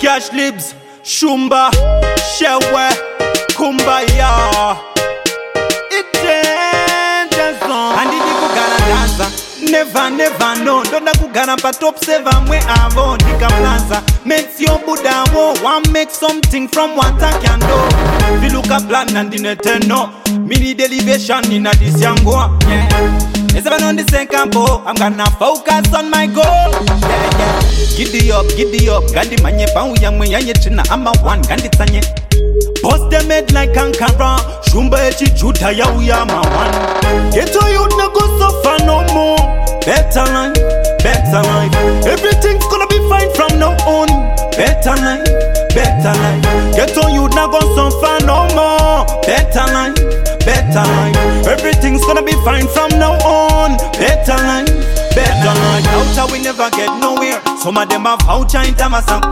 Cash Libs, Shumba, Shewe, Kumbaya. It changes on. And did you go Never know. Don't you go pa top 7 where I want Dika Plaza. Makes your Buddha want make something from what I can do. If you look at plan and in a no. Mini elevation in a this young go. Yeah. It's even on the same campo. I'm gonna focus on my goal. Yeah. Giddy up. Gandhi manye pau yang me yanye china. I'm a one Gandhi tanye. Post them head like Ankara. Shumba echi juta ya uya ma one. Get to you no go suffer no more. Better life. Everything's gonna be fine from now on. Better life. Get on you no go suffer no more. Better life. Everything's gonna be fine from now on. Better life. Outer we never get nowhere. Some of them have voucher in Tamasan.